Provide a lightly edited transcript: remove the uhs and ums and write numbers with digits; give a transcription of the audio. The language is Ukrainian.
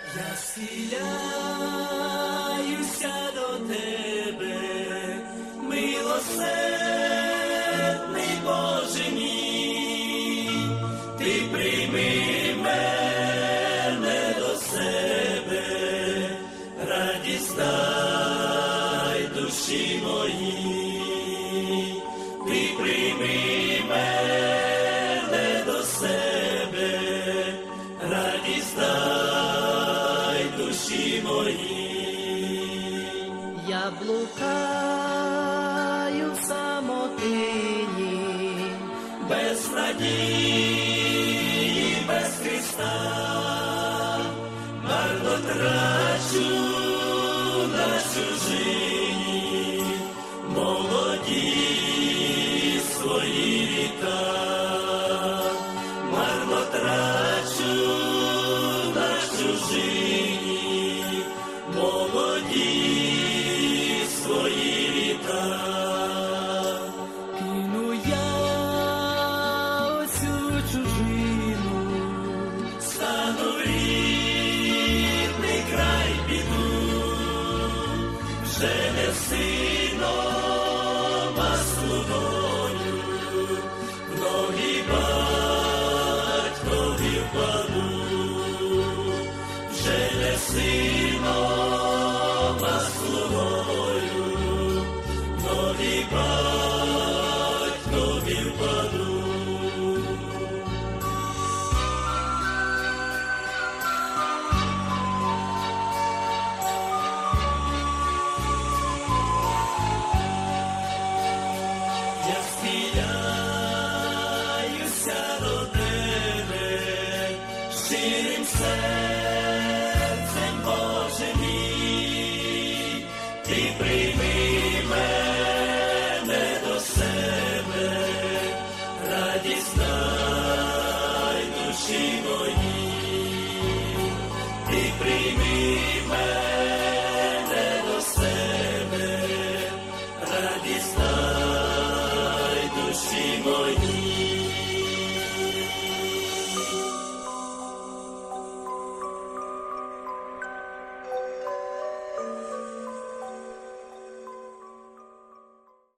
Я схиляюся до тебе, милосердний Боже мій, ти прийми мене до себе, радість дай душі моїй, ти прийми мене до себе, радість дай душі моїй. Я блукаю в самотині, Без надії, без Христа, марно трачу на чужині молоді свої літа, марно трачу на чужині молоді свої літа. кину я оцю чужину, Стану в рідний край піду, вже не сином, а слугою, в ноги батькові впаду, вже не сином,